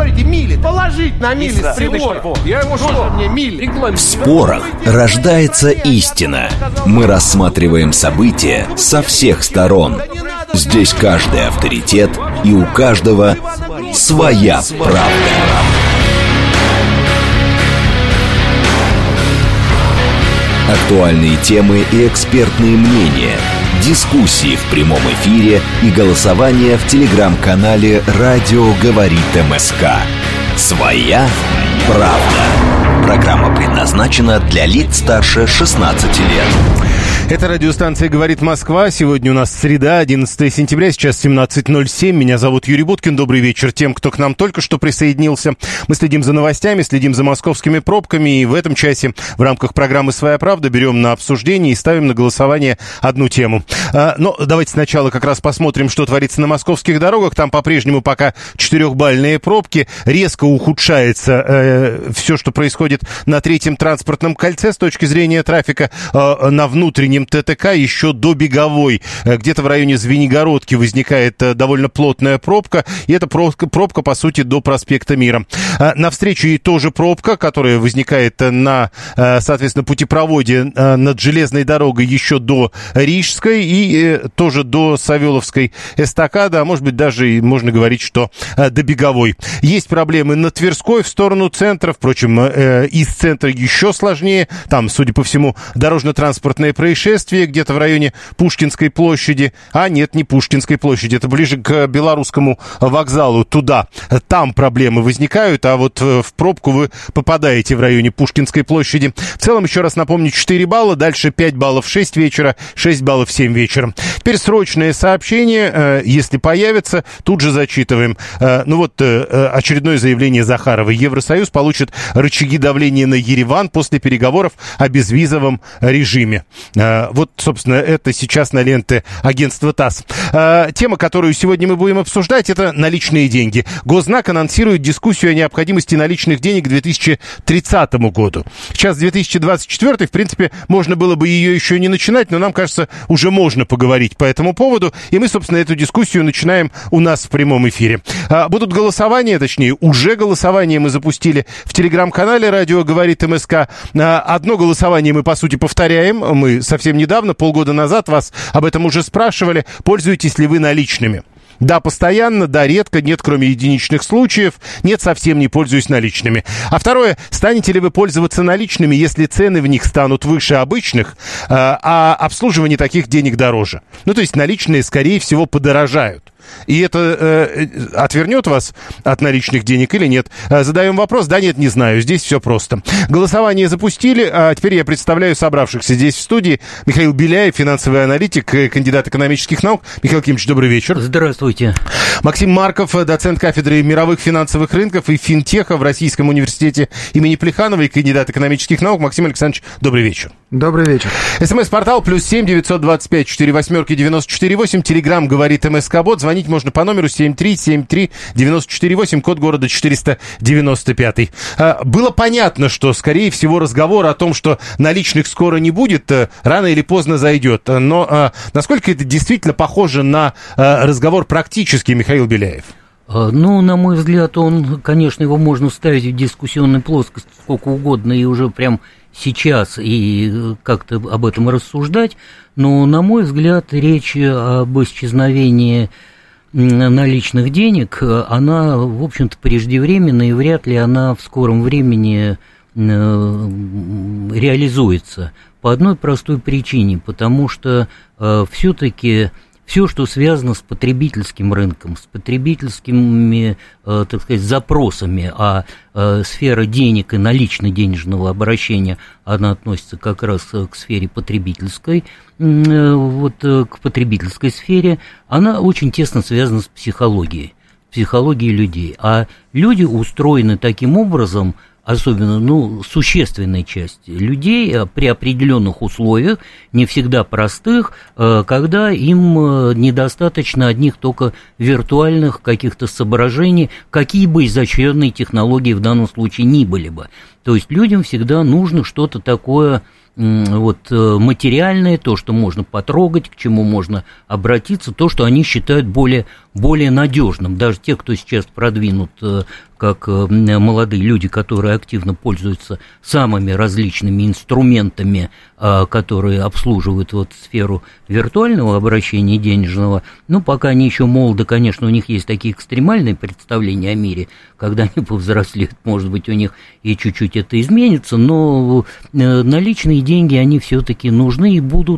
говорите, мили, положить на мили с прибора. Я ему что? Мне мили. В спорах рождается истина. Мы рассматриваем события со всех сторон. Здесь каждый авторитет, и у каждого своя правда. Актуальные темы и экспертные мнения, дискуссии в прямом эфире и голосование в телеграм-канале «Радио говорит МСК». Своя правда. Программа предназначена для лиц старше 16 лет. Это радиостанция «Говорит Москва». Сегодня у нас среда, 11 сентября, сейчас 17:07. Меня зовут Юрий Буткин. Добрый вечер тем, кто к нам только что присоединился. Мы следим за новостями, следим за московскими пробками. И в этом часе в рамках программы «Своя правда» берем на обсуждение и ставим на голосование одну тему. Но давайте сначала как раз посмотрим, что творится на московских дорогах. Там по-прежнему пока 4-бальные пробки. Резко ухудшается все, что происходит на Третьем транспортном кольце с точки зрения трафика на внутреннем ТТК еще до Беговой. Где-то в районе Звенигородки возникает довольно плотная пробка, и эта пробка, по сути, до проспекта Мира. Навстречу ей тоже пробка, которая возникает на, соответственно, путепроводе над железной дорогой еще до Рижской и тоже до Савеловской эстакады, а может быть даже можно говорить, что до Беговой. Есть проблемы на Тверской в сторону центра, впрочем, из центра еще сложнее. Там, судя по всему, дорожно-транспортное происшествие где-то в районе Пушкинской площади. А нет, не Пушкинской площади, это ближе к Белорусскому вокзалу, туда. Там проблемы возникают, а вот в пробку вы попадаете в районе Пушкинской площади. В целом, еще раз напомню, 4 балла, дальше 5 баллов в 6 вечера, 6 баллов в 7 вечера. Теперь срочное сообщение, если появится, тут же зачитываем. Очередное заявление Захаровой. Евросоюз получит рычаги давления на Ереван после переговоров о безвизовом режиме. Вот, собственно, это сейчас на ленте агентства ТАСС. Тема, которую сегодня мы будем обсуждать, это наличные деньги. Госзнак анонсирует дискуссию о необходимости наличных денег к 2030 году. Сейчас 2024, в принципе, можно было бы ее еще не начинать, но нам кажется, уже можно поговорить по этому поводу. И мы, собственно, эту дискуссию начинаем у нас в прямом эфире. Будут голосования, точнее, уже голосование мы запустили в телеграм-канале «Радио говорит МСК». Одно голосование мы, по сути, повторяем. Мы совсем недавно, полгода назад, вас об этом уже спрашивали. Пользуетесь ли вы наличными? Да, постоянно, да, редко, нет, кроме единичных случаев, нет, совсем не пользуюсь наличными. А второе, станете ли вы пользоваться наличными, если цены в них станут выше обычных, а обслуживание таких денег дороже? Ну, то есть наличные, скорее всего, подорожают. И это отвернет вас от наличных денег или нет? Задаем вопрос. Да, нет, не знаю. Здесь все просто. Голосование запустили, а теперь я представляю собравшихся здесь в студии. Михаил Беляев, финансовый аналитик, кандидат экономических наук. Михаил Кимович, добрый вечер. Здравствуйте. Максим Марков, доцент кафедры мировых финансовых рынков и финтеха в Российском университете имени Плеханова и кандидат экономических наук. Максим Александрович, добрый вечер. Добрый вечер. СМС-портал +7 925 48 94 8. Телеграм говорит МСК-бот. Звонить можно по номеру 7373948, код города 495. Было понятно, что, скорее всего, разговор о том, что наличных скоро не будет, рано или поздно зайдет. Но насколько это действительно похоже на разговор практический, Михаил Беляев? Ну, на мой взгляд, конечно, его можно ставить в дискуссионной плоскости сколько угодно и уже прям сейчас и как-то об этом рассуждать. Но, на мой взгляд, речь об исчезновении наличных денег, она, в общем-то, преждевременна, и вряд ли она в скором времени реализуется. По одной простой причине, потому что все-таки все, что связано с потребительским рынком, с потребительскими, так сказать, запросами, а сфера денег и налично-денежного обращения, она относится как раз к сфере потребительской, к потребительской сфере, она очень тесно связана с психологией людей. А люди устроены таким образом, особенно, существенная часть людей при определенных условиях, не всегда простых, когда им недостаточно одних только виртуальных каких-то соображений, какие бы изощренные технологии в данном случае ни были бы. То есть людям всегда нужно что-то такое материальное, то, что можно потрогать, к чему можно обратиться, то, что они считают более более надежным. Даже те, кто сейчас продвинут, как молодые люди, которые активно пользуются самыми различными инструментами, которые обслуживают вот сферу виртуального обращения денежного, ну, пока они еще молоды, конечно, у них есть такие экстремальные представления о мире, когда они повзрослеют, может быть, у них и чуть-чуть это изменится, но наличные деньги, они все-таки нужны и будут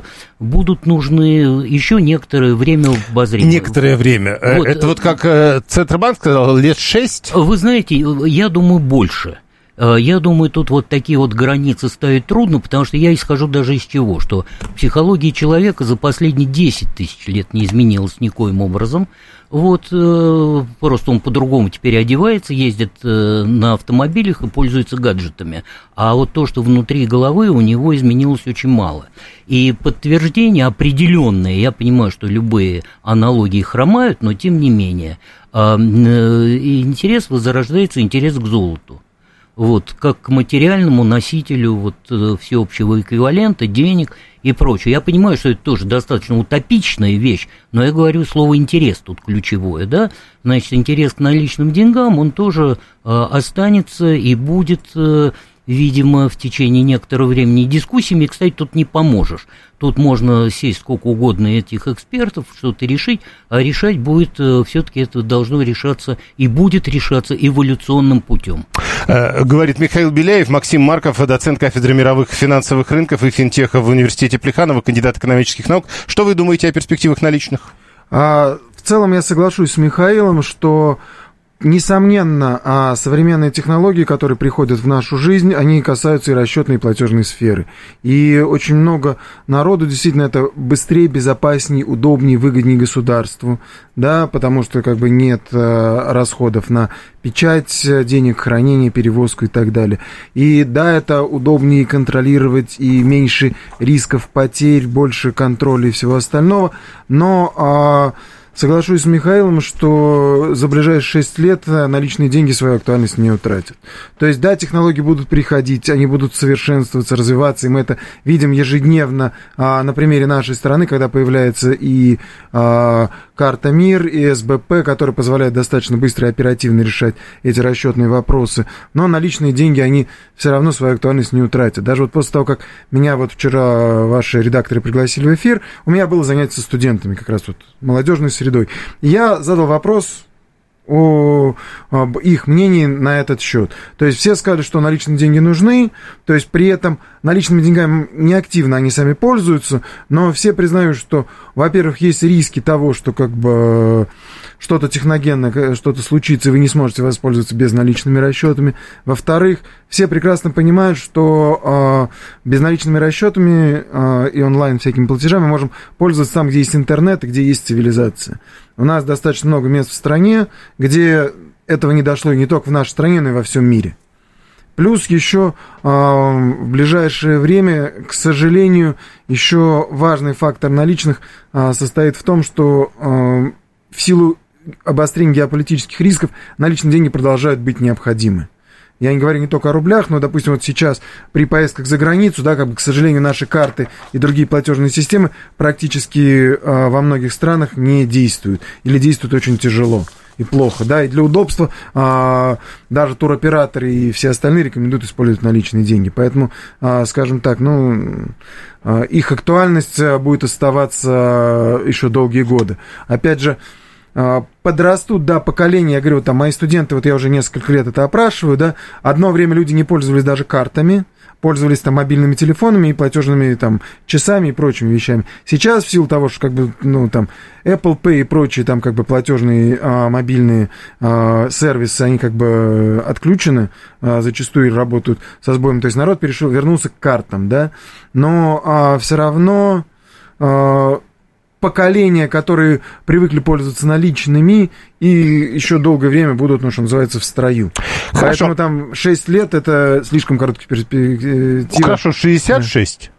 нужны еще некоторое время в обозрении. Некоторое время. Вот. Это вот как Центробанк сказал, лет 6? Вы знаете, я думаю, больше. Я думаю, тут вот такие вот границы ставить трудно, потому что я исхожу даже из чего, что психология человека за последние 10 тысяч лет не изменилась никоим образом. Вот, просто он по-другому теперь одевается, ездит на автомобилях и пользуется гаджетами. А вот то, что внутри головы, у него изменилось очень мало. И подтверждение определенное, я понимаю, что любые аналогии хромают, но тем не менее, интерес возрождается, интерес к золоту. Вот, как к материальному носителю вот, всеобщего эквивалента, денег и прочее. Я понимаю, что это тоже достаточно утопичная вещь, но я говорю слово «интерес» тут ключевое, да? Значит, интерес к наличным деньгам, он тоже останется и будет, видимо, в течение некоторого времени. Дискуссиями, кстати, тут не поможешь. Тут можно сесть сколько угодно этих экспертов, что-то решить, а решать будет, все-таки это должно решаться и будет решаться эволюционным путем. Говорит Михаил Беляев, Максим Марков, доцент кафедры мировых финансовых рынков и финтеха в университете Плеханова, кандидат экономических наук. Что вы думаете о перспективах наличных? В целом я соглашусь с Михаилом, что несомненно, современные технологии, которые приходят в нашу жизнь, они касаются и расчетной, и платежной сферы. И очень много народу действительно это быстрее, безопаснее, удобнее, выгоднее государству, да, потому что как бы нет расходов на печать денег, хранение, перевозку и так далее. И да, это удобнее контролировать и меньше рисков потерь, больше контроля и всего остального, но соглашусь с Михаилом, что за ближайшие 6 лет наличные деньги свою актуальность не утратят. То есть, да, технологии будут приходить, они будут совершенствоваться, развиваться, и мы это видим ежедневно на примере нашей страны, когда появляется и карта МИР, и СБП, которые позволяют достаточно быстро и оперативно решать эти расчетные вопросы. Но наличные деньги, они все равно свою актуальность не утратят. Даже вот после того, как меня вот вчера ваши редакторы пригласили в эфир, у меня было занятие со студентами, как раз вот молодежной средой. Я задал вопрос об их мнении на этот счет. То есть все сказали, что наличные деньги нужны, то есть при этом наличными деньгами неактивно они сами пользуются, но все признают, что, во-первых, есть риски того, что как бы что-то техногенное, что-то случится, и вы не сможете воспользоваться безналичными расчетами. Во-вторых, все прекрасно понимают, что безналичными расчетами и онлайн всякими платежами мы можем пользоваться там, где есть интернет и где есть цивилизация. У нас достаточно много мест в стране, где этого не дошло и не только в нашей стране, но и во всем мире. Плюс еще в ближайшее время, к сожалению, еще важный фактор наличных состоит в том, что в силу обострения геополитических рисков наличные деньги продолжают быть необходимы. Я не говорю не только о рублях, но, допустим, вот сейчас при поездках за границу, да, как бы, к сожалению, наши карты и другие платежные системы практически во многих странах не действуют или действуют очень тяжело и плохо, да, и для удобства даже туроператоры и все остальные рекомендуют использовать наличные деньги, поэтому, скажем так, их актуальность будет оставаться еще долгие годы. Опять же, подрастут, да, поколения, я говорю, там, мои студенты, вот я уже несколько лет это опрашиваю, да, одно время люди не пользовались даже картами, пользовались там мобильными телефонами и платежными там часами и прочими вещами. Сейчас в силу того, что как бы, там, Apple Pay и прочие там как бы платежные мобильные сервисы, они как бы отключены, зачастую работают со сбоем, то есть народ вернулся к картам, да, но все равно поколения, которые привыкли пользоваться наличными и еще долгое время будут, что называется, в строю. Хорошо. Поэтому там 6 лет это слишком короткий перспектива. Хорошо, 66?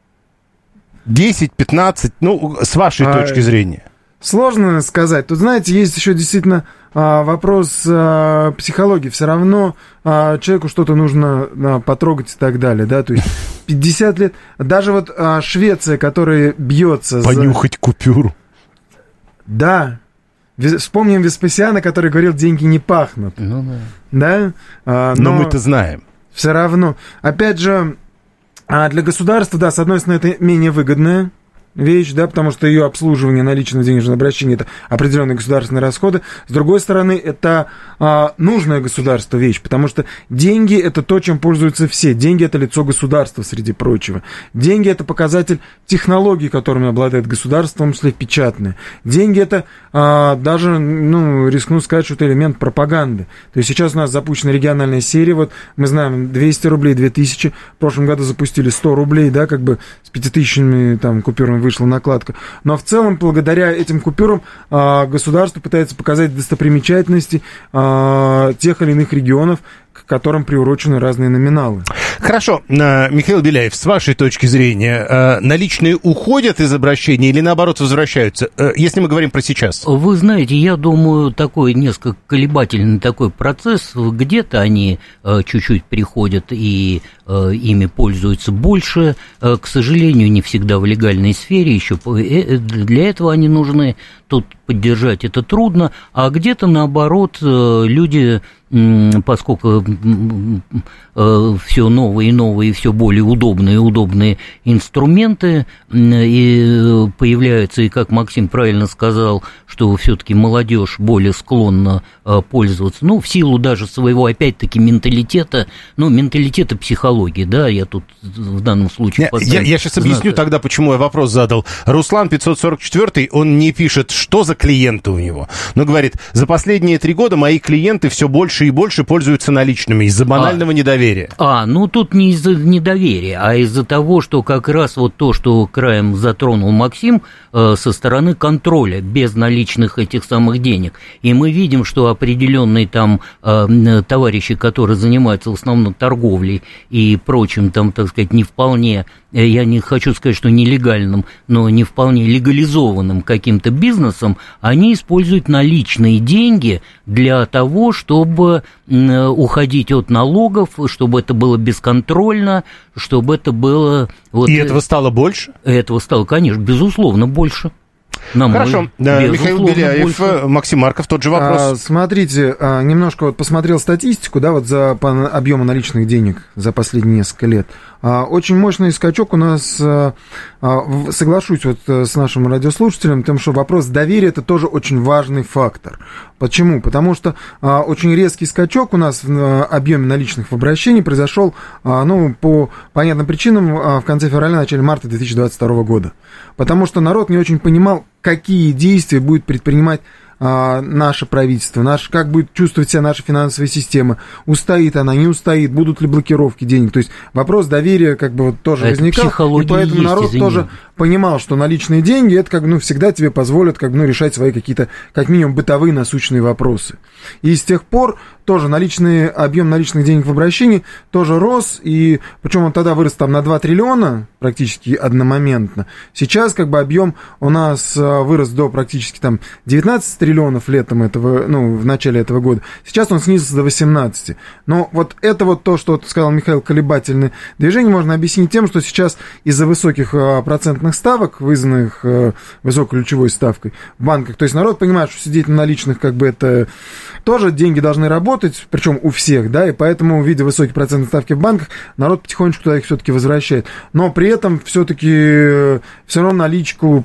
10, 15, с вашей точки зрения. Сложно сказать. Тут, знаете, есть еще действительно вопрос психологии. Все равно человеку что-то нужно потрогать и так далее, да, то есть 50 лет. Даже вот Швеция, которая бьется понюхать купюру. Да. Вспомним Веспасиана, который говорил, деньги не пахнут. Ну да. Да? Но мы-то знаем. Все равно. Опять же, для государства, да, с одной стороны, это менее выгодная вещь, да, потому что ее обслуживание наличного денежного обращения – это определенные государственные расходы. С другой стороны, это нужная государству вещь, потому что деньги – это то, чем пользуются все. Деньги – это лицо государства, среди прочего. Деньги – это показатель технологий, которыми обладает государство, в том числе печатные. Деньги – это даже, рискну сказать, что это элемент пропаганды. То есть сейчас у нас запущена региональная серия, вот мы знаем, 200 рублей, 2000, в прошлом году запустили 100 рублей, да, как бы с 5000 там купюрами вышла накладка. Но в целом, благодаря этим купюрам, государство пытается показать достопримечательности тех или иных регионов, к которым приурочены разные номиналы. Хорошо. Михаил Беляев, с вашей точки зрения, наличные уходят из обращения или, наоборот, возвращаются, если мы говорим про сейчас? Вы знаете, я думаю, такой несколько колебательный такой процесс. Где-то они чуть-чуть приходят и ими пользуются больше. К сожалению, не всегда в легальной сфере. Еще для этого они нужны. Тут поддержать это трудно. А где-то, наоборот, люди, поскольку все новые и новые, все более удобные инструменты, и появляются, и как Максим правильно сказал, что все-таки молодежь более склонна пользоваться, в силу даже своего, опять-таки, менталитета психологии, да, я тут в данном случае... Я сейчас объясню тогда, почему я вопрос задал. Руслан 544, он не пишет, что за клиенты у него, но говорит, за последние 3 года мои клиенты все больше и больше пользуются наличными из-за банального недоверия. Тут не из-за недоверия, а из-за того, что как раз вот то, что краем затронул Максим, со стороны контроля без наличных этих самых денег. И мы видим, что определенные там товарищи, которые занимаются в основном торговлей и прочим, там, так сказать, не вполне, я не хочу сказать, что нелегальным, но не вполне легализованным каким-то бизнесом, они используют наличные деньги для того, чтобы уходить от налогов, чтобы это было бесконтрольно, чтобы это было... И этого стало больше? Этого стало, конечно, безусловно, больше. Хорошо. Михаил Беляев, больше. Максим Марков, тот же вопрос. Смотрите, немножко посмотрел статистику, да, по объему наличных денег за последние несколько лет. Очень мощный скачок у нас, соглашусь с нашим радиослушателем, тем, что вопрос доверия – это тоже очень важный фактор. Почему? Потому что очень резкий скачок у нас в объеме наличных в обращении произошел, по понятным причинам, в конце февраля, начале марта 2022 года. Потому что народ не очень понимал, какие действия будет предпринимать наше правительство, как будет чувствовать себя наша финансовая система, устоит она, не устоит, будут ли блокировки денег. То есть вопрос доверия тоже возникал, и поэтому народ тоже понимал, что наличные деньги, это всегда тебе позволят решать свои какие-то, как минимум, бытовые насущные вопросы. И с тех пор тоже объем наличных денег в обращении тоже рос, и причем он тогда вырос на 2 триллиона практически одномоментно. Сейчас объем у нас вырос до практически 19 триллионов летом в начале этого года. Сейчас он снизился до 18. Но вот это то, что сказал Михаил, колебательное движение, можно объяснить тем, что сейчас из-за высоких процентных ставок, вызванных высокой ключевой ставкой в банках, то есть народ понимает, что сидеть на наличных это тоже деньги должны работать, причем у всех, да, и поэтому, видя высокие процентные ставки в банках, народ потихонечку туда их все-таки возвращает. Но при этом все-таки все равно наличку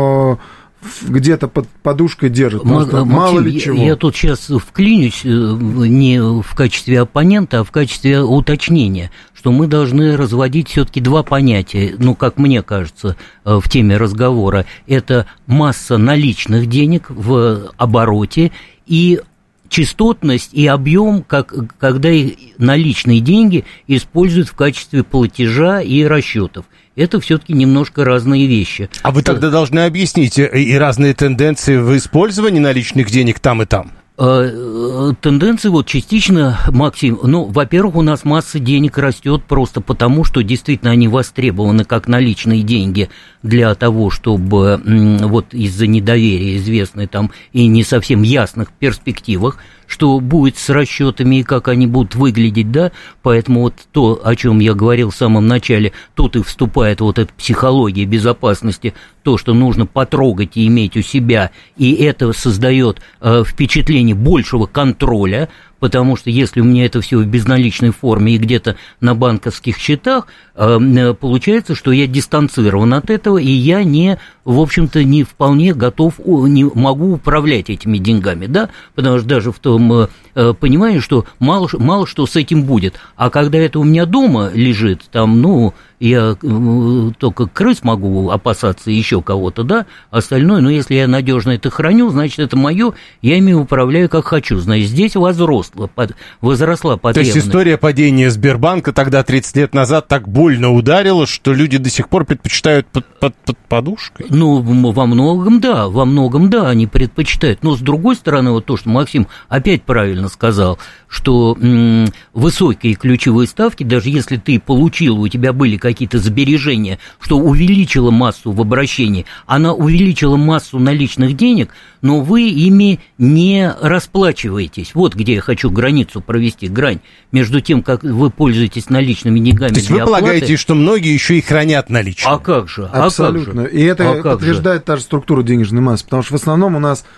где-то под подушкой держит. Мало ли чего. Я тут сейчас вклинюсь не в качестве оппонента, а в качестве уточнения, что мы должны разводить все-таки 2 понятия, как мне кажется, в теме разговора. Это масса наличных денег в обороте и частотность и объем, когда наличные деньги используют в качестве платежа и расчетов. Это все-таки немножко разные вещи. А вы тогда должны объяснить и разные тенденции в использовании наличных денег там и там. Тенденции вот частично, Максим, ну, во-первых, у нас масса денег растет просто потому, что действительно они востребованы как наличные деньги для того, чтобы вот из-за недоверия известной там и не совсем ясных перспективах, что будет с расчетами и как они будут выглядеть, да, поэтому вот то, о чем я говорил в самом начале, тут и вступает вот эта психология безопасности, то, что нужно потрогать и иметь у себя, и это создает впечатление большего контроля, потому что если у меня это все в безналичной форме и где-то на банковских счетах, получается, что я дистанцирован от этого, и я не, в общем-то, не вполне готов, не могу управлять этими деньгами, да, потому что даже в том понимании, что мало что с этим будет, а когда это у меня дома лежит, там, ну, я только крыс могу опасаться, еще кого-то, да, остальное, но если я надежно это храню, значит, это мое, я ими управляю как хочу, значит, здесь возросла потребность. То есть история падения Сбербанка тогда, 30 лет назад, так больно ударила, что люди до сих пор предпочитают под подушкой? Ну, во многом, да, они предпочитают, но с другой стороны, вот то, что Максим опять правильно сказал, что высокие ключевые ставки, даже если ты получил, у тебя были какие-то сбережения, что увеличило массу в обращении, она увеличила массу наличных денег, но вы ими не расплачиваетесь. Вот где я хочу границу провести, грань между тем, как вы пользуетесь наличными деньгами. То есть вы полагаете, что многие еще и хранят наличные? А как же? Абсолютно. И это подтверждает та же структура денежной массы, потому что в основном у нас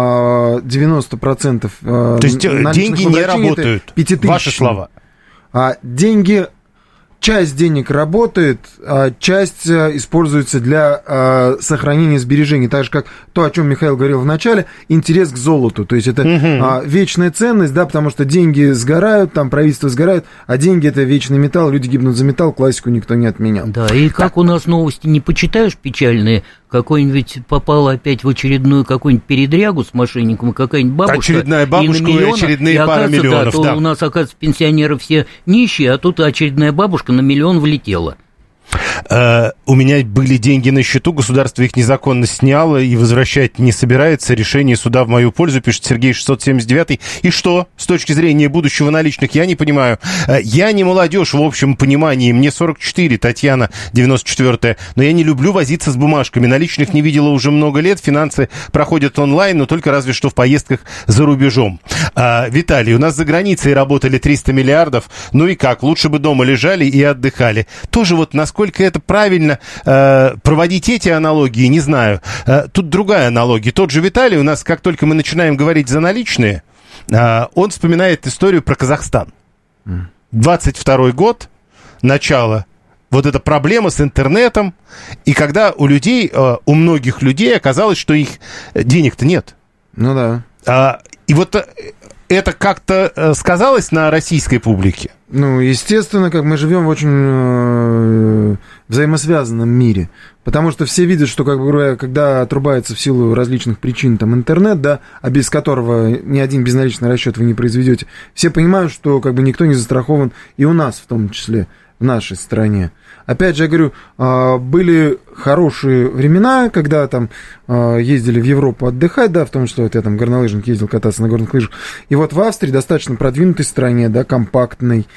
90% То есть деньги не работают, ваши слова. Часть денег работает, а часть используется для сохранения сбережений. Так же, как то, о чем Михаил говорил в начале, интерес к золоту. То есть это вечная ценность, да, потому что деньги сгорают, там правительство сгорает, а деньги – это вечный металл, люди гибнут за металл, классику никто не отменял. Да, и как у нас новости не почитаешь печальные, какой-нибудь попала опять в очередную какую-нибудь передрягу с мошенником, какая-нибудь бабушка. Очередная бабушка и очередные пара миллионов. Да, то у нас, оказывается, пенсионеры все нищие, а тут очередная бабушка на миллион влетела. У меня были деньги на счету, государство их незаконно сняло и возвращать не собирается. Решение суда в мою пользу, пишет Сергей 679. И что, с точки зрения будущего наличных, я не понимаю. Я не молодежь в общем понимании, мне 44, Татьяна 94-я, но я не люблю возиться с бумажками. Наличных не видела уже много лет, финансы проходят онлайн, но только разве что в поездках за рубежом. Виталий, у нас за границей работали 300 миллиардов, ну и как, лучше бы дома лежали и отдыхали. Тоже вот насколько это правильно проводить эти аналогии, не знаю. Тут другая аналогия. Тот же Виталий у нас, как только мы начинаем говорить за наличные, он вспоминает историю про Казахстан. 22-й год, начало, вот эта проблема с интернетом, и когда у людей, у многих людей оказалось, что их денег-то нет. Ну да. И вот это как-то сказалось на российской публике? Ну, естественно, как мы живем в очень взаимосвязанном мире. Потому что все видят, что, как бы, когда отрубается в силу различных причин там интернет, да, а без которого ни один безналичный расчет вы не произведете, все понимают, что как бы никто не застрахован, и у нас в том числе, в нашей стране. Опять же, я говорю, были хорошие времена, когда там ездили в Европу отдыхать, да, в том числе вот я там горнолыжник ездил кататься на горных лыжах. И вот в Австрии, достаточно продвинутой стране, да, компактной,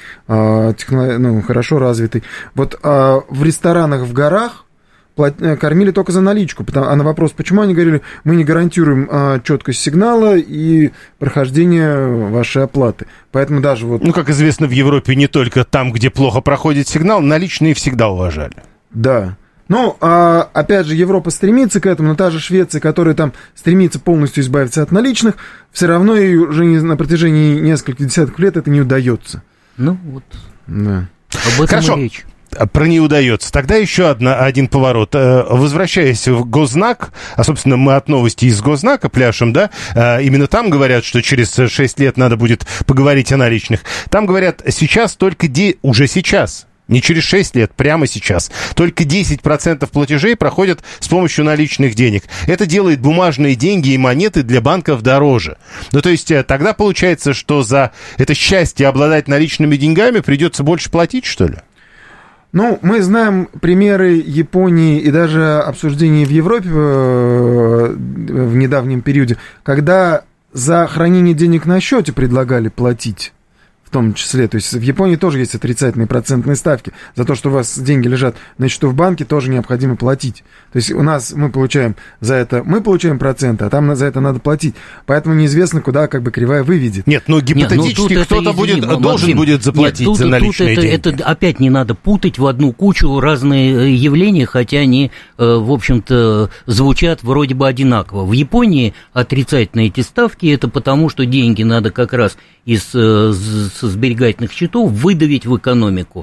хорошо развитой. Вот в ресторанах в горах кормили только за наличку. А на вопрос, почему, они говорили, мы не гарантируем четкость сигнала и прохождение вашей оплаты. Поэтому даже вот... Ну, как известно, в Европе не только там, где плохо проходит сигнал, наличные всегда уважали. Да. Ну, опять же, Европа стремится к этому, но та же Швеция, которая там стремится полностью избавиться от наличных, все равно ей уже на протяжении нескольких десятков лет это не удается. Ну, вот. Да. Об этом Хорошо. и речь. Про не удается. Тогда еще один поворот. Возвращаясь в Госзнак, а, собственно, мы от новости из Госзнака пляшем, да, именно там говорят, что через 6 лет надо будет поговорить о наличных. Там говорят, сейчас только уже сейчас, не через 6 лет, прямо сейчас, только 10% платежей проходят с помощью наличных денег. Это делает бумажные деньги и монеты для банков дороже. Ну, то есть тогда получается, что за это счастье обладать наличными деньгами придется больше платить, что ли? Ну, мы знаем примеры Японии и даже обсуждения в Европе в недавнем периоде, когда за хранение денег на счете предлагали платить. В том числе, то есть в Японии тоже есть отрицательные процентные ставки. За то, что у вас деньги лежат на счету в банке, тоже необходимо платить. То есть у нас мы получаем проценты, а там за это надо платить. Поэтому неизвестно, куда как бы кривая выведет. Нет, но гипотетически кто-то должен будет заплатить за наличные деньги. Это опять не надо путать в одну кучу разные явления, хотя они, в общем-то, звучат вроде бы одинаково. В Японии отрицательные эти ставки, это потому, что деньги надо как раз из сберегательных счетов выдавить в экономику.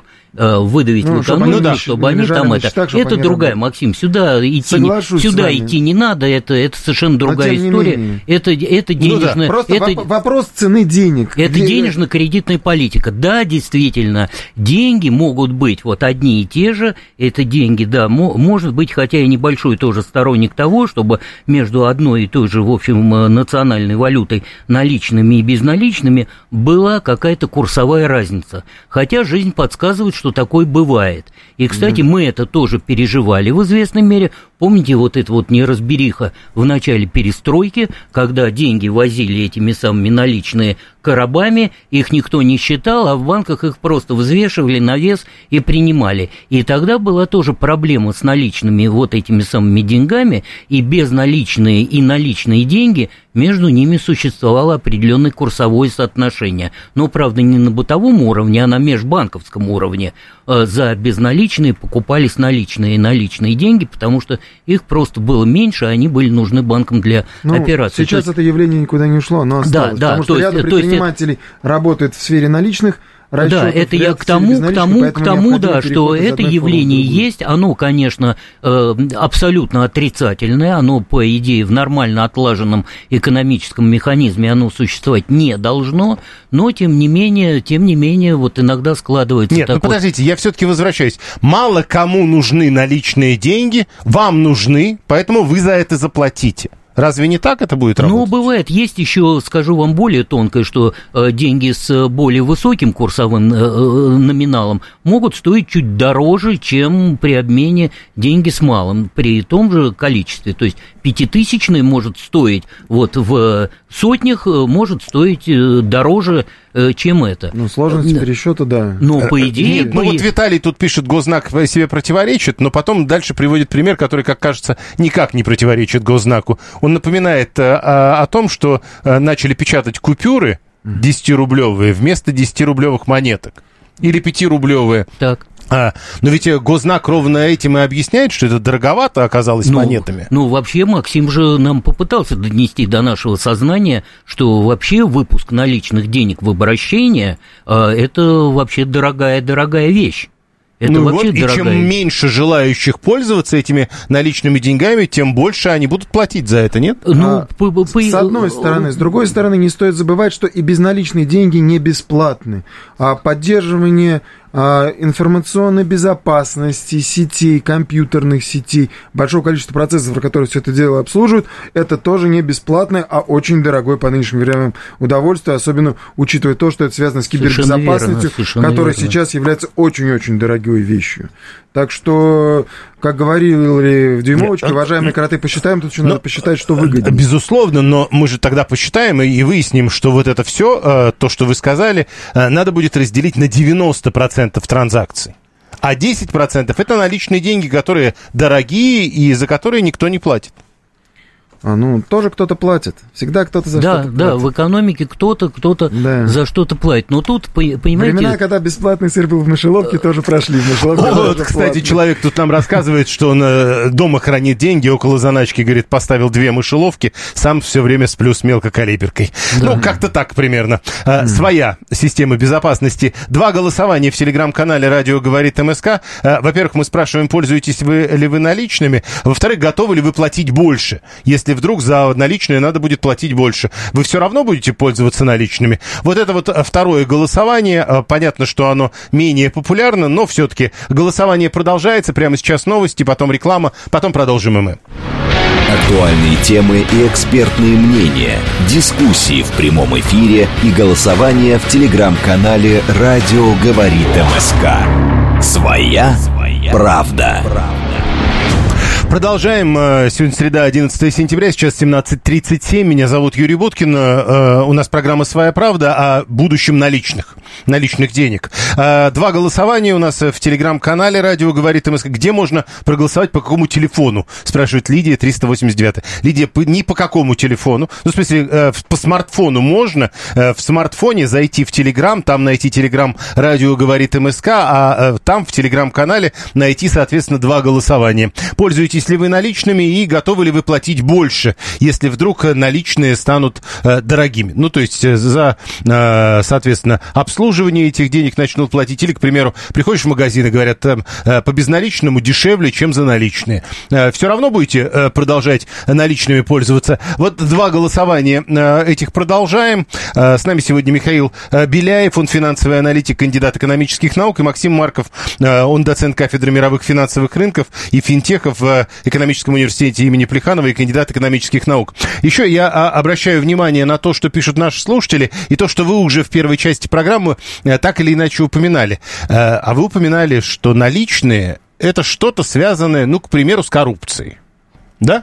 Чтобы они там это. Это другая, работали. Максим, сюда идти не надо, это совершенно другая история. Это денежная. Просто вопрос цены денег. Это денежно-кредитная политика. Да, действительно, деньги могут быть вот одни и те же. Это деньги, да, может быть, хотя и небольшой тоже сторонник того, чтобы между одной и той же, в общем, национальной валютой, наличными и безналичными, была какая-то курсовая разница. Хотя жизнь подсказывает, что такое бывает. И, кстати, мы это тоже переживали в известной мере. Помните вот это вот неразбериха в начале перестройки, когда деньги возили этими самыми наличные коробами, их никто не считал, а в банках их просто взвешивали на вес и принимали. И тогда была тоже проблема с наличными вот этими самыми деньгами, и безналичные и наличные деньги, между ними существовало определенное курсовое соотношение. Но, правда, не на бытовом уровне, а на межбанковском уровне. За безналичные покупались наличные деньги, потому что их просто было меньше, а они были нужны банкам для операций. Сейчас это явление никуда не ушло, оно осталось. Потому что ряд предпринимателей работают в сфере наличных. Да, это я к тому, да, что это явление есть, оно, конечно, абсолютно отрицательное, оно, по идее, в нормально отлаженном экономическом механизме оно существовать не должно, но, тем не менее, вот иногда складывается такое... Нет, подождите, я все-таки возвращаюсь. Мало кому нужны наличные деньги, вам нужны, поэтому вы за это заплатите. Разве не так это будет работать? Бывает. Есть еще, скажу вам, более тонкое, что деньги с более высоким курсовым номиналом могут стоить чуть дороже, чем при обмене деньги с малым, при том же количестве. То есть 5000-ный может стоить, вот в сотнях может стоить дороже, чем это. Сложность пересчета, да. По идее... Нет, вот Виталий тут пишет, гознак себе противоречит, но потом дальше приводит пример, который, как кажется, никак не противоречит гознаку. Он напоминает о том, что начали печатать купюры 10-рублевые вместо 10-рублевых монеток. Или 5-рублевые. Так. Но ведь гознак ровно этим и объясняет, что это дороговато оказалось монетами. Вообще Максим же нам попытался донести до нашего сознания, что вообще выпуск наличных денег в обращение это вообще дорогая вещь. Это вообще и чем меньше желающих пользоваться этими наличными деньгами, тем больше они будут платить за это, нет? С одной стороны. С другой стороны, не стоит забывать, что и безналичные деньги не бесплатны. А поддерживание информационной безопасности сетей, компьютерных сетей, большого количества процессов, которые все это дело обслуживают, это тоже не бесплатное, а очень дорогое по нынешним временам удовольствие, особенно учитывая то, что это связано с кибербезопасностью, которая сейчас является очень-очень дорогой вещью. Так что, как говорили в дюймовочке, уважаемые кроты, посчитаем, тут еще надо посчитать, что выгоднее. Безусловно, но мы же тогда посчитаем и выясним, что вот это все, то, что вы сказали, надо будет разделить на 90% транзакций. А 10% это наличные деньги, которые дорогие и за которые никто не платит. Тоже кто-то платит. Всегда кто-то за что-то платит. Да, в экономике кто-то за что-то платит. Но тут, понимаете... Времена, когда бесплатный сыр был в мышеловке, тоже прошли. Кстати, человек тут нам рассказывает, что он дома хранит деньги, около заначки, говорит, поставил 2 мышеловки, сам все время сплю с мелкокалиберкой. Да. Как-то так примерно. Своя система безопасности. 2 голосования в телеграм-канале «Радио говорит МСК». Во-первых, мы спрашиваем, пользуетесь ли вы наличными. Во-вторых, готовы ли вы платить больше, если вдруг за наличные надо будет платить больше. Вы все равно будете пользоваться наличными. Вот это вот второе голосование. Понятно, что оно менее популярно, но все-таки голосование продолжается. Прямо сейчас новости, потом реклама, потом продолжим и мы. Актуальные темы и экспертные мнения, дискуссии в прямом эфире и голосование в телеграм-канале «Радио говорит МСК». Своя правда. Продолжаем. Сегодня среда, 11 сентября, сейчас 17:37. Меня зовут Юрий Буткин. У нас программа «Своя правда» о будущем наличных денег. Два голосования у нас в телеграм-канале «Радио говорит МСК». Где можно проголосовать, по какому телефону? Спрашивает Лидия, 389. Лидия, ни по какому телефону. Ну, в смысле, по смартфону можно. В смартфоне зайти в телеграм, там найти телеграм «Радио говорит МСК», а там в телеграм-канале найти, соответственно, два голосования. Пользуетесь ли вы наличными и готовы ли вы платить больше, если вдруг наличные станут дорогими? Ну, то есть за, соответственно, обслуживание этих денег начнут платить. Или, к примеру, приходишь в магазин и говорят, по безналичному дешевле, чем за наличные. Все равно будете продолжать наличными пользоваться? Вот два голосования этих продолжаем. С нами сегодня Михаил Беляев, он финансовый аналитик, кандидат экономических наук, и Максим Марков, он доцент кафедры мировых финансовых рынков и финтехов в экономическом университете имени Плеханова и кандидат экономических наук. Еще я обращаю внимание на то, что пишут наши слушатели, и то, что вы уже в первой части программы так или иначе упоминали. А вы упоминали, что наличные – это что-то связанное, ну, к примеру, с коррупцией. Да?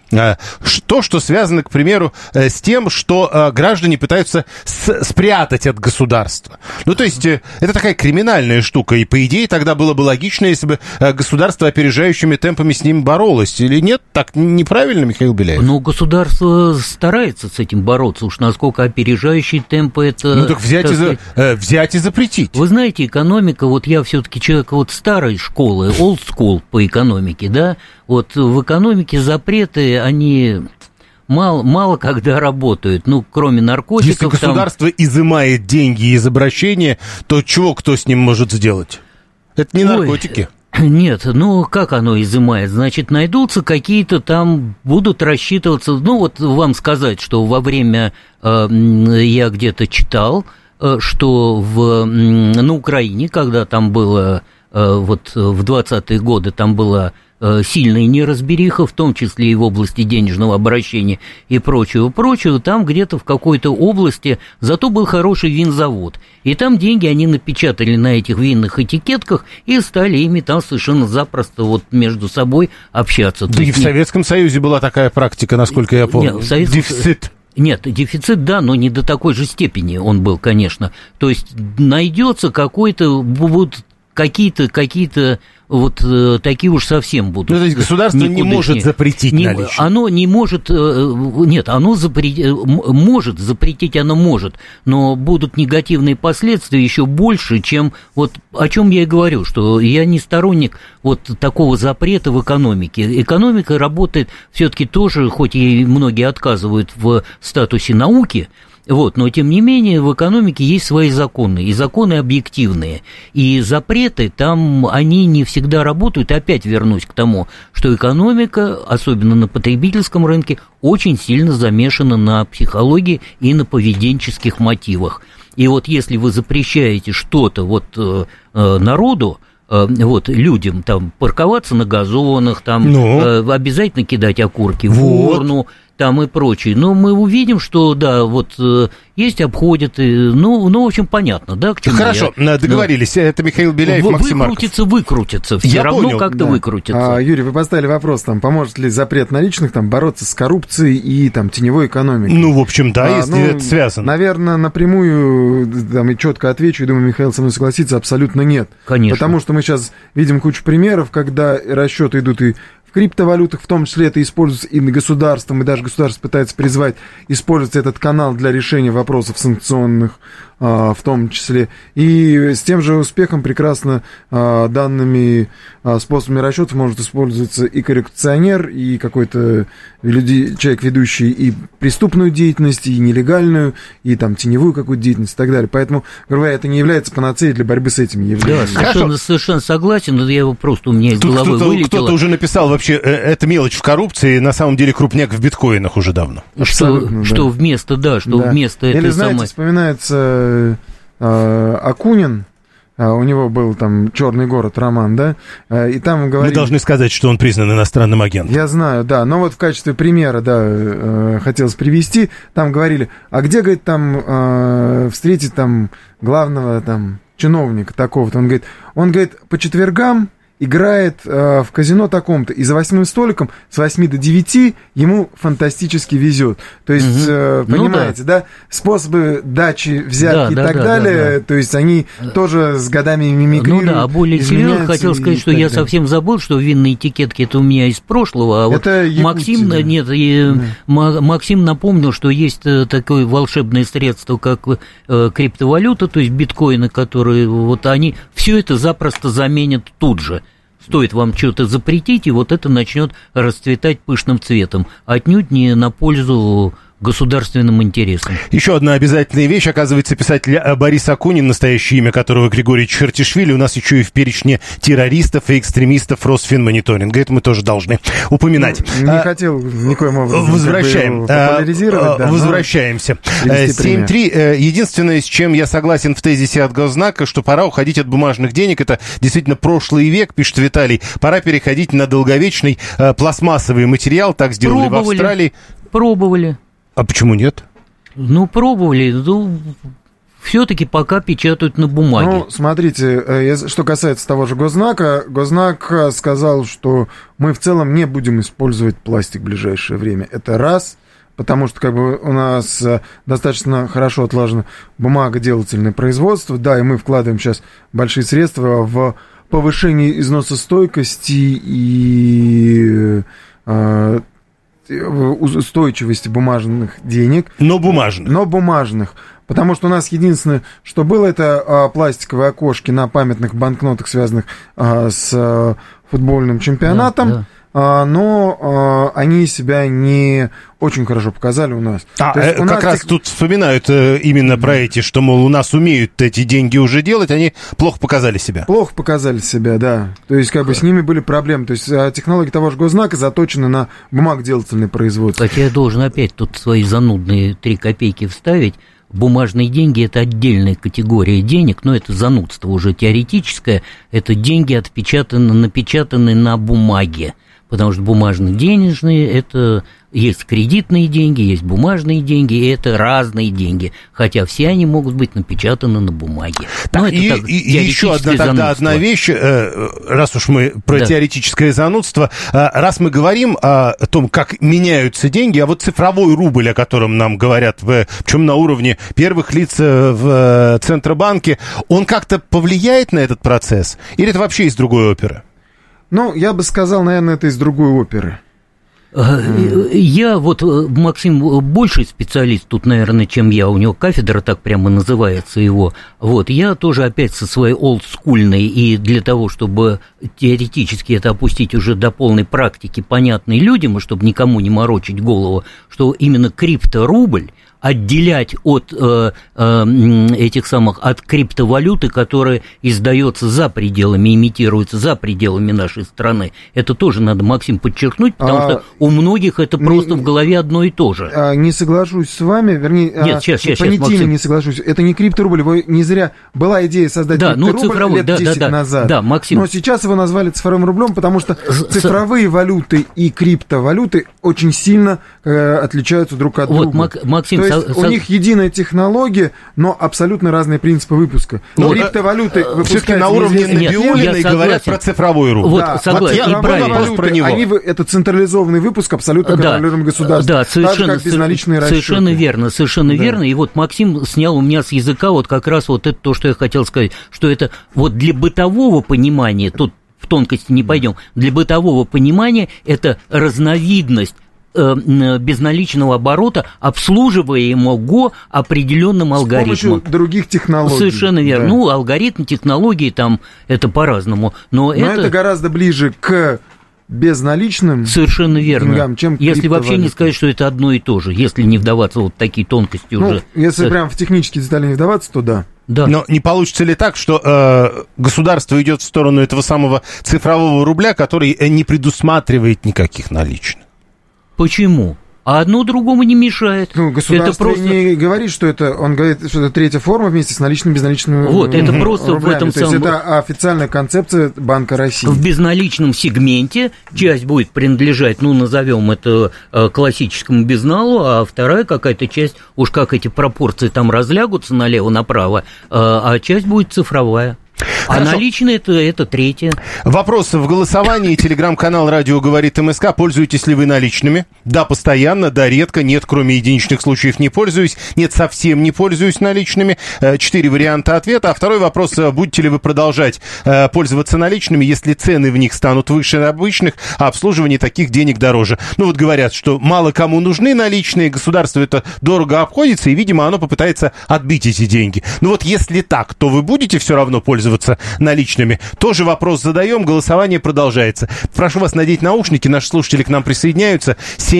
То, что связано, к примеру, с тем, что граждане пытаются спрятать от государства. Ну, то есть, это такая криминальная штука, и, по идее, тогда было бы логично, если бы государство опережающими темпами с ним боролось. Или нет? Так неправильно, Михаил Беляев? Ну, государство старается с этим бороться. Уж насколько опережающие темпы это... Ну, так взять и запретить. Вы знаете, экономика, вот я все-таки человек вот старой школы, old school по экономике, да, вот в экономике запреты, они мало когда работают, ну, кроме наркотиков. Если государство изымает деньги из обращения, то кто с ним может сделать? Это не наркотики. Нет, ну, как оно изымает? Значит, найдутся какие-то там, будут рассчитываться, ну, вот вам сказать, что во время, я где-то читал, что на Украине, когда там было, вот в 20-е годы там была сильная неразбериха, в том числе и в области денежного обращения и прочего, там где-то в какой-то области, зато был хороший винзавод. И там деньги они напечатали на этих винных этикетках и стали ими там совершенно запросто вот между собой общаться. Да и в Советском Союзе была такая практика, насколько я помню. Дефицит. Нет, дефицит, да, но не до такой же степени он был, конечно. То есть найдется будут какие-то вот такие уж совсем будут. Ну, то есть государство не может запретить наличие. Оно не может, нет, оно может запретить, оно может, но будут негативные последствия еще больше, чем вот о чем я и говорю, что я не сторонник вот такого запрета в экономике. Экономика работает все-таки тоже, хоть и многие отказывают в статусе науки, вот, но, тем не менее, в экономике есть свои законы, и законы объективные. И запреты там, они не всегда работают. И опять вернусь к тому, что экономика, особенно на потребительском рынке, очень сильно замешана на психологии и на поведенческих мотивах. И вот если вы запрещаете что-то вот народу, вот, людям там парковаться на газонах, там обязательно кидать окурки в урну, там и прочее. Но мы увидим, что, да, вот есть обходят, ну, в общем, понятно, да, к чему. Хорошо, договорились. Это Михаил Беляев, Максим Марков. Выкрутится, все равно понял. Как-то выкрутится. Юрий, вы поставили вопрос, там, поможет ли запрет наличных там бороться с коррупцией и там теневой экономикой? Ну, в общем, да, если это связано. Наверное, напрямую там, и четко отвечу, и думаю, Михаил со мной согласится, абсолютно нет. Конечно. Потому что мы сейчас видим кучу примеров, когда расчеты идут и в криптовалютах, в том числе, это используется и государством, и даже государство пытается призвать использовать этот канал для решения вопросов санкционных, в том числе. И с тем же успехом прекрасно данными способами расчетов может использоваться и коррупционер, и какой-то человек, ведущий и преступную деятельность, и нелегальную, и там теневую какую-то деятельность и так далее. Поэтому, говоря, это не является панацеей для борьбы с этими явлениями. Да, совершенно согласен, но я его просто у меня из головы вылетело. Кто-то уже написал вообще, это мелочь в коррупции, на самом деле крупняк в биткоинах уже давно. Что вместо этой Или, знаете, вспоминается Акунин, у него был там «Черный город» роман, да, и там говорили... Мы должны сказать, что он признан иностранным агентом. Я знаю, да, но вот в качестве примера, да, хотелось привести, там говорили, а где, говорит, там встретить там главного там чиновника такого-то, он говорит, по четвергам играет в казино таком-то, и за 8 столиком с 8 до 9 ему фантастически везет. То есть, понимаете, да, способы дачи, взятки и так далее, то есть они тоже с годами мимикрируют. Ну да, а более серьезно хотел сказать, что я совсем забыл, что винные этикетки это у меня из прошлого, а вот Максим, Максим напомнил, что есть такое волшебное средство, как криптовалюта, то есть биткоины, которые вот они все это запросто заменят тут же. Стоит вам что-то запретить, и вот это начнет расцветать пышным цветом, отнюдь не на пользу государственным интересам. Еще одна обязательная вещь, оказывается, писатель Борис Акунин, настоящее имя которого Григорий Чертишвили, у нас еще и в перечне террористов и экстремистов Росфинмониторинга. Это мы тоже должны упоминать. Не хотел никоим образом популяризировать. Возвращаемся. 7.3. Единственное, с чем я согласен в тезисе от Госзнака, что пора уходить от бумажных денег. Это действительно прошлый век, пишет Виталий. Пора переходить на долговечный пластмассовый материал. Так сделали в Австралии. Пробовали. А почему нет? Ну, пробовали, все-таки пока печатают на бумаге. Ну, смотрите, что касается того же Госзнака, Госзнак сказал, что мы в целом не будем использовать пластик в ближайшее время. Это раз, потому что как бы у нас достаточно хорошо отлажено бумагоделательное производство, да, и мы вкладываем сейчас большие средства в повышение износостойкости и устойчивости бумажных денег. Но бумажных. Потому что у нас единственное, что было, это пластиковые окошки на памятных банкнотах, связанных с футбольным чемпионатом. Да. Но они себя не очень хорошо показали у нас. Как раз тут вспоминают именно про эти, что, мол, у нас умеют эти деньги уже делать, они плохо показали себя. Плохо показали себя, да. То есть, как бы с ними были проблемы. То есть, технологии того же Госзнака заточены на бумагоделательное производство. Хотя я должен опять тут свои занудные 3 копейки вставить. Бумажные деньги – это отдельная категория денег, но это занудство уже теоретическое. Это деньги, напечатанные на бумаге. Потому что бумажно-денежные – это есть кредитные деньги, есть бумажные деньги, и это разные деньги. Хотя все они могут быть напечатаны на бумаге. Так, и еще одна вещь, раз уж мы про теоретическое занудство, раз мы говорим о том, как меняются деньги, а вот цифровой рубль, о котором нам говорят, причем на уровне первых лиц в Центробанке, он как-то повлияет на этот процесс? Или это вообще из другой оперы? Ну, я бы сказал, наверное, это из другой оперы. Я Максим больший специалист тут, наверное, чем я, у него кафедра так прямо называется его. Я тоже опять со своей олдскульной, и для того, чтобы теоретически это опустить уже до полной практики, понятной людям, и чтобы никому не морочить голову, что именно крипторубль отделять от от криптовалюты, которая издается за пределами, имитируется за пределами нашей страны. Это тоже надо, Максим, подчеркнуть, потому что у многих это просто в голове одно и то же. Не соглашусь с вами, вернее, понятийно не соглашусь. Это не крипторубль, не зря была идея создать крипторубль лет 10 назад. Да, Максим. Но сейчас его назвали цифровым рублем, потому что цифровые валюты и криптовалюты очень сильно отличаются друг от друга. Максим, у них единая технология, но абсолютно разные принципы выпуска. Криптовалюты все-таки на уровне Набиуллиной говорят про цифровой рубль. Согласен, и правильно. Это централизованный выпуск абсолютно контролируемым государством. Да, совершенно верно. И Максим снял у меня с языка как раз это то, что я хотел сказать, что это для бытового понимания, тут в тонкости не пойдем, для бытового понимания это разновидность безналичного оборота, обслуживаемого определенным алгоритмом. С помощью других технологий. Совершенно верно. Да. Алгоритм, технологии там, это по-разному. Но это гораздо ближе к безналичным совершенно верно. Деньгам, чем если вообще не сказать, что это одно и то же, если не вдаваться в такие тонкости уже. Если прям в технические детали не вдаваться, то да. Но не получится ли так, что государство идет в сторону этого самого цифрового рубля, который не предусматривает никаких наличных? Почему? А одно другому не мешает. Государство не говорит, что это, он говорит, что это третья форма вместе с наличными, безналичными это просто рублями. В этом самом... есть это официальная концепция Банка России. В безналичном сегменте часть будет принадлежать, назовем это классическому безналу, а вторая какая-то часть, уж как эти пропорции там разлягутся налево-направо, а часть будет цифровая. А наличные это третье. Вопрос в голосовании. Телеграм-канал «Радио говорит МСК». Пользуетесь ли вы наличными? Да, постоянно, да, редко. Нет, кроме единичных случаев не пользуюсь. Нет, совсем не пользуюсь наличными. 4 варианта ответа. А второй вопрос. Будете ли вы продолжать пользоваться наличными, если цены в них станут выше обычных, а обслуживание таких денег дороже? Ну вот говорят, что мало кому нужны наличные, государству это дорого обходится, и, видимо, оно попытается отбить эти деньги. Ну вот если так, то вы будете все равно пользоваться наличными? Тоже вопрос задаем, голосование продолжается. Прошу вас надеть наушники, наши слушатели к нам присоединяются.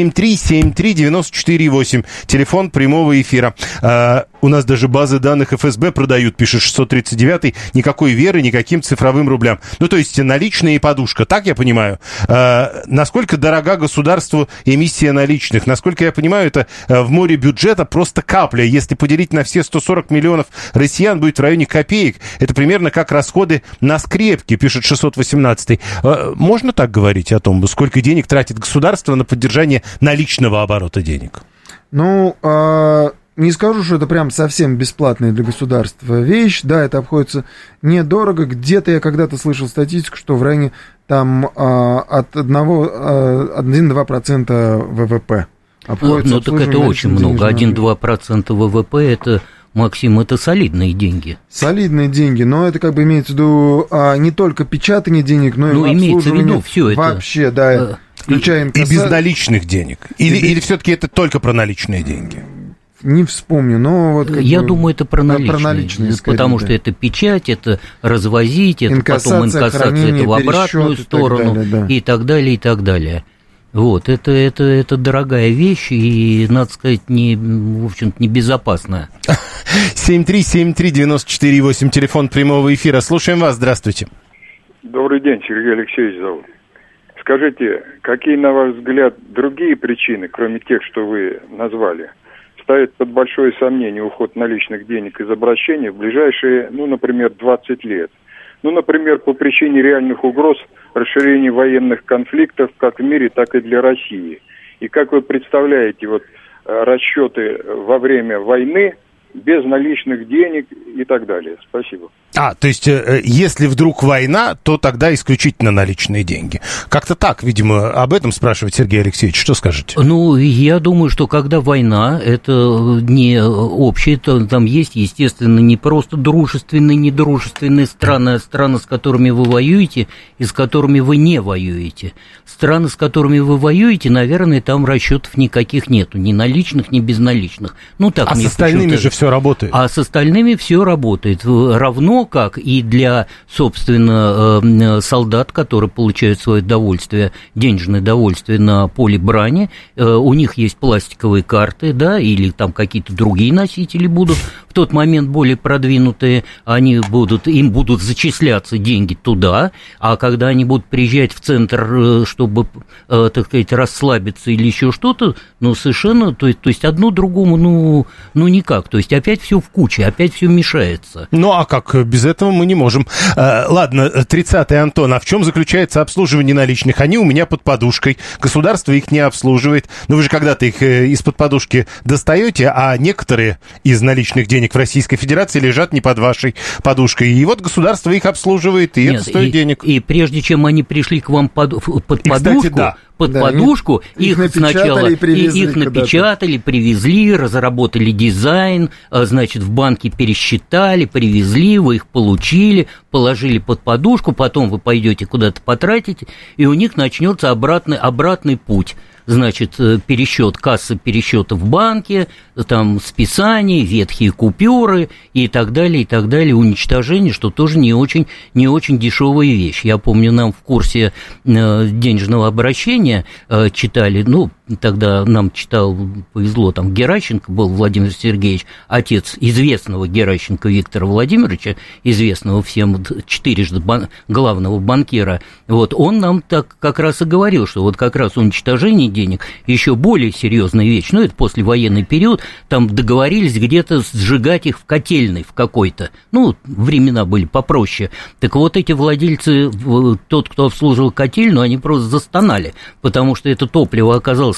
7373948, телефон прямого эфира. У нас даже базы данных ФСБ продают, пишет 639-й, никакой веры никаким цифровым рублям. Ну, то есть наличные и подушка, так я понимаю? Насколько дорога государству эмиссия наличных? Насколько я понимаю, это в море бюджета просто капля. Если поделить на все 140 миллионов россиян, будет в районе копеек. Это примерно как расходы на скрепки, пишет 618-й. Можно так говорить о том, сколько денег тратит государство на поддержание наличного оборота денег? Ну, не скажу, что это прям совсем бесплатная для государства вещь. Да, это обходится недорого. Где-то я когда-то слышал статистику, что в районе там от 1-2% ВВП обходится. Ну, так это очень много. 1-2% ВВП – это, Максим, это солидные деньги. Солидные деньги, но это как бы имеется в виду не только печатание денег, но и имеется в виду все это. Вообще, да, включая инкассацию. И безналичных денег? Или все-таки это только про наличные деньги? Не вспомню, но вот... Я думаю, это про наличные скорее, потому что это печать, это развозить, это потом инкассация, это в обратную сторону и так далее, и так далее. Вот, это дорогая вещь и, надо сказать, в общем-то, небезопасная. 7373948, телефон прямого эфира. Слушаем вас, здравствуйте. Добрый день, Сергей Алексеевич зовут. Скажите, какие, на ваш взгляд, другие причины, кроме тех, что вы назвали, ставят под большое сомнение уход наличных денег из обращения в ближайшие, например, 20 лет? Например, по причине реальных угроз расширения военных конфликтов как в мире, так и для России. И как вы представляете расчеты во время войны без наличных денег и так далее? Спасибо. То есть, если вдруг война, то тогда исключительно наличные деньги. Как-то так, видимо, об этом спрашивает Сергей Алексеевич. Что скажете? Я думаю, что когда война, это не общее, там есть, естественно, не просто дружественные, недружественные страны, а страны, с которыми вы воюете и с которыми вы не воюете. Страны, с которыми вы воюете, наверное, там расчетов никаких нету, ни наличных, ни безналичных. Так, с остальными же все работает. А с остальными все работает. Равно как и для, собственно, солдат, которые получают свое довольствие, денежное довольствие на поле брани, у них есть пластиковые карты, да, или там какие-то другие носители будут в тот момент более продвинутые, им будут зачисляться деньги туда, а когда они будут приезжать в центр, чтобы, так сказать, расслабиться или еще что-то, совершенно, то есть одно другому, никак, то есть опять все в куче, опять все мешается. А как? Без этого мы не можем. Ладно, 30-й, Антон, а в чем заключается обслуживание наличных? Они у меня под подушкой, государство их не обслуживает. Вы же когда-то их из-под подушки достаете, а некоторые из наличных денег в Российской Федерации лежат не под вашей подушкой. И вот государство их обслуживает, и это стоит денег. И прежде чем они пришли к вам под подушку, кстати, подушку, их сначала их напечатали, привезли, разработали дизайн, значит, в банке пересчитали, привезли, вы их получили, положили под подушку, потом вы пойдете куда-то потратите, и у них начнется обратный путь. Значит, пересчет, касса пересчета в банке, там списание, ветхие купюры и так далее, уничтожение, что тоже не очень дешевая вещь. Я помню, нам в курсе денежного обращения читали, тогда нам повезло, там Геращенко был Владимир Сергеевич, отец известного Геращенко Виктора Владимировича, известного всем четырежды главного банкира, он нам так как раз и говорил, что как раз уничтожение денег еще более серьезная вещь, это послевоенный период, там договорились где-то сжигать их в котельной в какой-то, времена были попроще, так вот эти владельцы, тот, кто обслуживал котельную, они просто застонали, потому что это топливо оказалось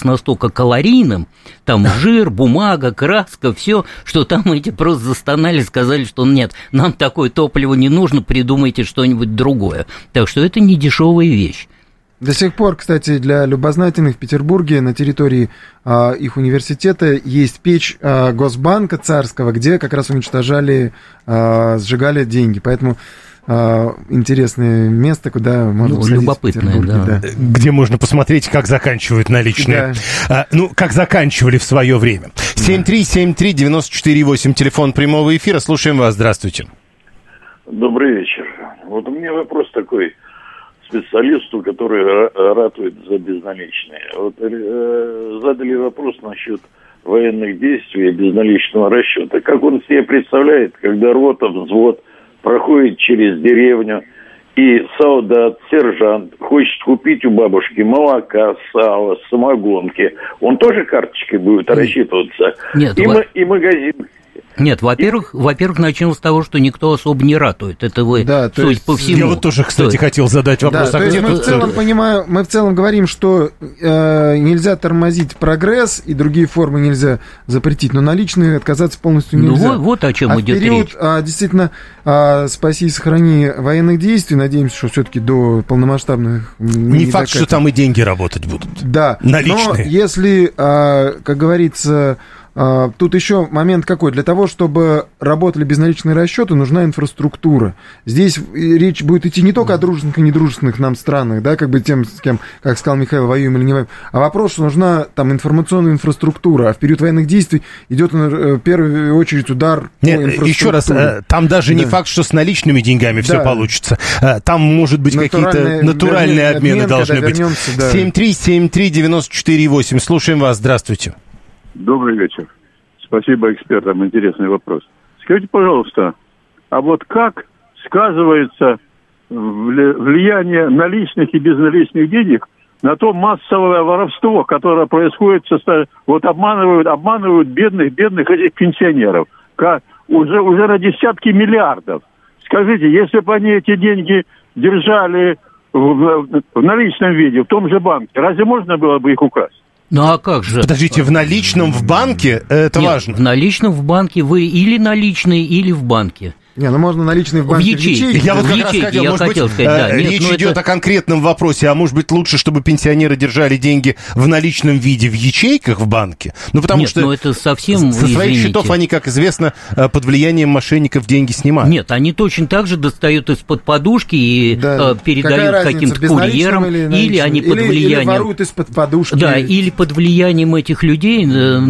оказалось настолько калорийным, там жир, бумага, краска, все, что там эти просто застонали, сказали, что нет, нам такое топливо не нужно, придумайте что-нибудь другое. Так что это не дешевая вещь. До сих пор, кстати, для любознательных в Петербурге на территории их университета есть печь Госбанка царского, где как раз уничтожали, сжигали деньги. Поэтому интересное место, куда можно сходить. Любопытное, да. Где можно посмотреть, как заканчивают наличные. Да. Как заканчивали в свое время. 7373948, телефон прямого эфира. Слушаем вас. Здравствуйте. Добрый вечер. Вот у меня вопрос такой специалисту, который ратует за безналичные. Вот задали вопрос насчет военных действий и безналичного расчета. Как он себе представляет, когда рота, взвод проходит через деревню, и солдат-сержант хочет купить у бабушки молока, сала, самогонки. Он тоже карточкой будет рассчитываться? Нет, и магазин. Нет, во-первых, начнем с того, что никто особо не ратует. Это вы, судя по всему. Я вот тоже, кстати, хотел задать вопрос. Да, то есть мы в целом говорим, что нельзя тормозить прогресс, и другие формы нельзя запретить, но наличные отказаться полностью нельзя. Ну, вот о чем идет период, речь. Действительно, спаси и сохрани военных действий, надеемся, что все-таки до полномасштабных... Не факт, что там и деньги работать будут. Да, наличные. Но если, как говорится... Тут еще момент какой. Для того, чтобы работали безналичные расчеты, нужна инфраструктура. Здесь речь будет идти не только о дружественных и недружественных нам странах, да, как бы тем, с кем, как сказал Михаил, воюем или не воюем, а вопрос, что нужна там информационная инфраструктура, а в период военных действий идет в первую очередь удар по инфраструктуре. Еще раз, там даже не факт, что с наличными деньгами все получится. Там, может быть, какие-то натуральные обмены должны быть. 7373948. Слушаем вас. Здравствуйте. Добрый вечер. Спасибо экспертам. Интересный вопрос. Скажите, пожалуйста, а вот как сказывается влияние наличных и безналичных денег на то массовое воровство, которое происходит, вот обманывают бедных этих пенсионеров, уже на десятки миллиардов. Скажите, если бы они эти деньги держали в наличном виде, в том же банке, разве можно было бы их украсть? Ну а как же? Подождите, в наличном в банке? Это Нет, важно. В наличном в банке вы или наличные, или в банке. Не, ну можно наличные в банке, в ячейке. Я вот как раз хотел, может быть, речь идет о конкретном вопросе, а может быть лучше, чтобы пенсионеры держали деньги в наличном виде в ячейках в банке? Ну, потому что это совсем, со своих счетов они, как известно, под влиянием мошенников деньги снимают. Нет, они точно так же достают из-под подушки и передают каким-то курьерам, или они под влиянием... Или воруют из-под подушки. Да, или под влиянием этих людей,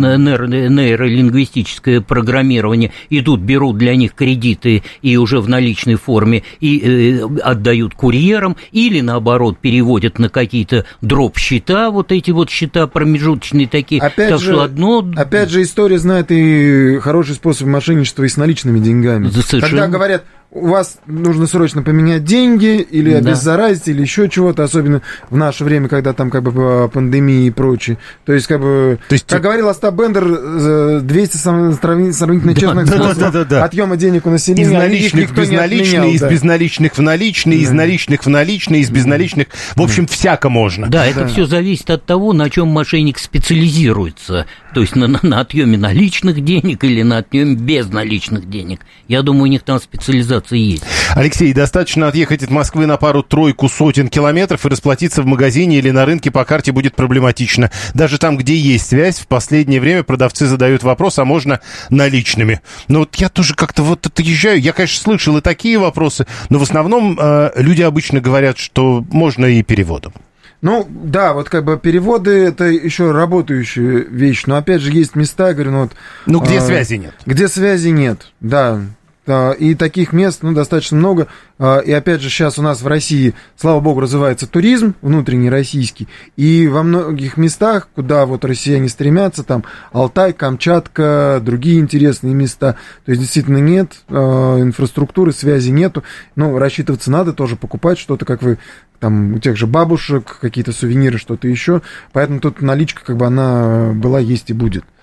нейролингвистическое программирование, идут, берут для них кредиты и уже в наличной форме и отдают курьерам, или наоборот переводят на какие-то дроп-счета, вот эти вот счета промежуточные такие. Опять же, история знает и хороший способ мошенничества и с наличными деньгами. Когда говорят, у вас нужно срочно поменять деньги, или обеззаразить, или еще чего-то, особенно в наше время, когда там как бы пандемия и прочее. То есть, как говорил Остап Бендер, 200 сравнительно честных способов отъема денег у населения. Из наличных в безналичные, из безналичных в наличные, из наличных в наличные, из безналичных. В общем, всяко можно. Да, это все зависит от того, на чем мошенник специализируется. То есть на отъеме наличных денег или на отъеме безналичных денег. Я думаю, у них там специализация есть. Алексей, достаточно отъехать от Москвы на пару-тройку сотен километров и расплатиться в магазине или на рынке по карте будет проблематично. Даже там, где есть связь, в последнее время продавцы задают вопрос, а можно наличными. Но вот я тоже как-то вот отъезжаю. Я, конечно, слышал и такие вопросы, но в основном люди обычно говорят, что можно и переводом. Ну, да, вот как бы переводы — это еще работающая вещь, но опять же есть места, я говорю, где связи нет. Где связи нет, да. И таких мест, достаточно много. И опять же, сейчас у нас в России, слава богу, развивается туризм внутренний российский. И во многих местах, куда вот россияне стремятся, там Алтай, Камчатка, другие интересные места. То есть, действительно, нет инфраструктуры, связи нету. Рассчитываться надо, тоже покупать что-то, как вы, там, у тех же бабушек, какие-то сувениры, что-то еще. Поэтому тут наличка, как бы, она была, есть и будет.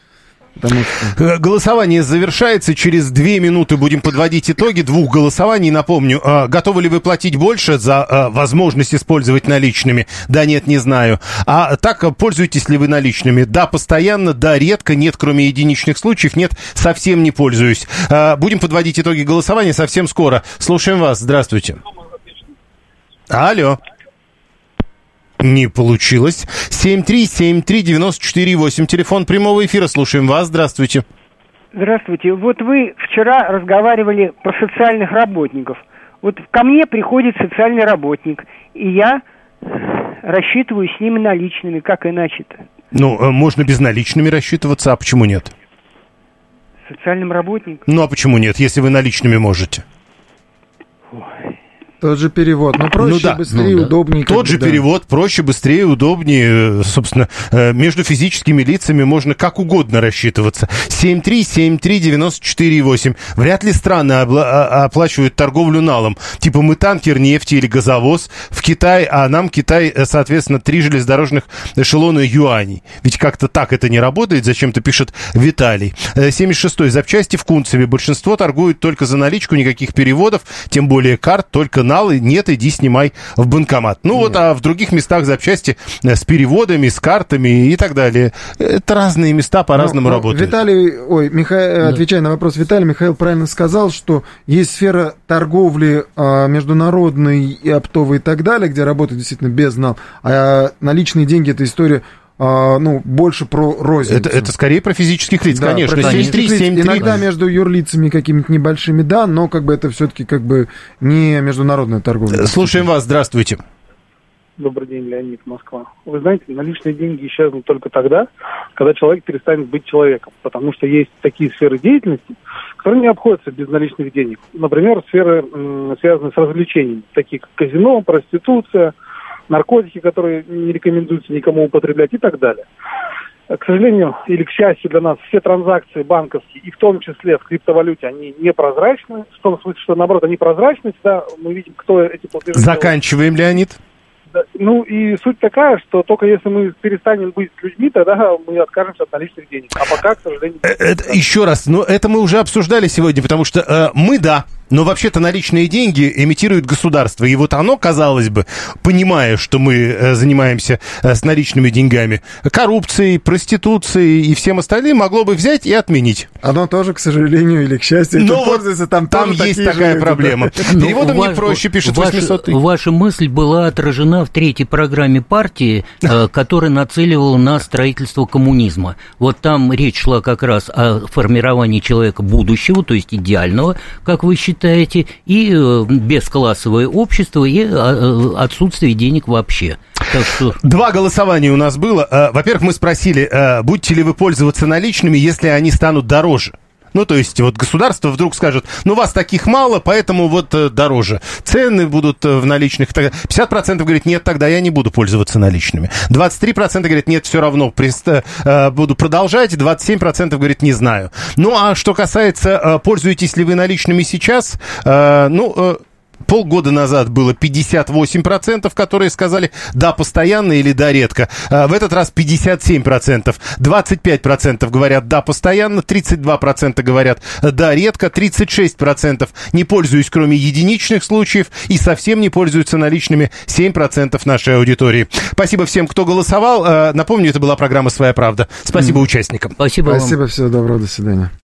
Голосование завершается. Через 2 минуты будем подводить итоги 2 голосований. Напомню, готовы ли вы платить больше за возможность использовать наличными? Да, нет, не знаю. А так, пользуетесь ли вы наличными? Да, постоянно, да, редко, нет, кроме единичных случаев, нет, совсем не пользуюсь. Будем подводить итоги голосования совсем скоро. Слушаем вас. Здравствуйте. Алло. Не получилось. 7373948. Телефон прямого эфира. Слушаем вас. Здравствуйте. Здравствуйте. Вот вы вчера разговаривали про социальных работников. Вот ко мне приходит социальный работник, и я рассчитываю с ними наличными. Как иначе-то? Ну, можно безналичными рассчитываться, а почему нет? Социальным работником? Ну, а почему нет, если вы наличными можете? Тот же перевод, но проще, быстрее, удобнее. Тот же перевод, проще, быстрее, удобнее. Собственно, между физическими лицами можно как угодно рассчитываться. 7373948. Вряд ли страны оплачивают торговлю налом. Типа мы танкер нефти или газовоз в Китай, а нам Китай, соответственно, 3 железнодорожных эшелона юаней. Ведь как-то так это не работает, зачем-то пишет Виталий. 76-й. Запчасти в Кунцеве. Большинство торгуют только за наличку, никаких переводов, тем более карт, только нет, иди снимай в банкомат. Ну вот, а в других местах запчасти с переводами, с картами и так далее. Это разные места по-разному работают. Виталий, отвечая на вопрос Виталия, Михаил правильно сказал, что есть сфера торговли международной и оптовой и так далее, где работают действительно без нал, а наличные деньги — это история больше про розницу. Это скорее про физических лиц, да, конечно. 7373. Иногда между юрлицами какими-то небольшими, да, но как бы это все-таки как бы не международная торговля. Слушаем вас, здравствуйте. Добрый день, Леонид, Москва. Вы знаете, наличные деньги исчезнут только тогда, когда человек перестанет быть человеком, потому что есть такие сферы деятельности, которые не обходятся без наличных денег. Например, сферы, связанные с развлечениями, такие как казино, проституция, наркотики, которые не рекомендуется никому употреблять и так далее. К сожалению, или к счастью для нас, все транзакции банковские, и в том числе в криптовалюте, они непрозрачны. В том смысле, что наоборот, они прозрачны, всегда мы видим, кто эти платежи Заканчиваем, Леонид. Да, и суть такая, что только если мы перестанем быть людьми, тогда мы откажемся от наличных денег. А пока, к сожалению... Еще раз, это мы уже обсуждали сегодня, потому что но вообще-то наличные деньги эмитирует государство. И вот оно, казалось бы, понимая, что мы занимаемся с наличными деньгами, коррупцией, проституцией и всем остальным, могло бы взять и отменить. Оно тоже, к сожалению или к счастью, но пользуется, там есть такая проблема. Переводом не проще, пишет 800-й. Ваша мысль была отражена в 3-й программе партии, которая нацеливала на строительство коммунизма. Вот там речь шла как раз о формировании человека будущего, то есть идеального, как вы считаете, и бесклассовое общество, и отсутствие денег вообще. Так что... 2 голосования у нас было. Во-первых, мы спросили, будете ли вы пользоваться наличными, если они станут дороже. Ну, то есть, вот государство вдруг скажет, вас таких мало, поэтому вот дороже. Цены будут в наличных. 50% говорит, нет, тогда я не буду пользоваться наличными. 23% говорит, нет, все равно буду продолжать. 27% говорит, не знаю. Ну, а что касается, пользуетесь ли вы наличными сейчас, полгода назад было 58%, которые сказали «да, постоянно» или «да, редко». В этот раз 57%. 25% говорят «да, постоянно», 32% говорят «да, редко», 36% не пользуюсь, кроме единичных случаев, и совсем не пользуются наличными 7% нашей аудитории. Спасибо всем, кто голосовал. Напомню, это была программа «Своя правда». Спасибо участникам. Спасибо вам. Спасибо, всего доброго, до свидания.